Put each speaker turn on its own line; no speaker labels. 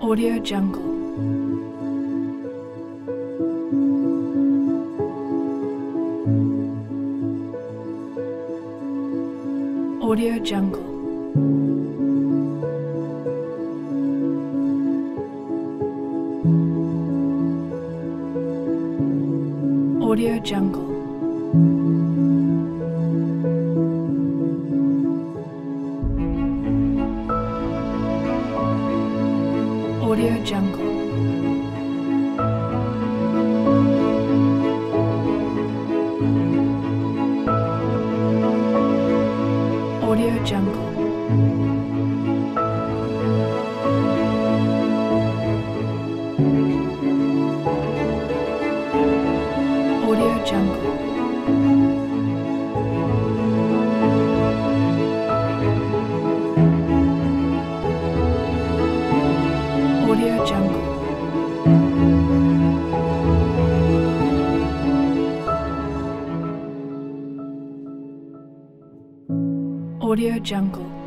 Audio Jungle. Audio Jungle. Audio Jungle. Audio Jungle. Audio Jungle. Audio Jungle. Audio Jungle. Audio Jungle.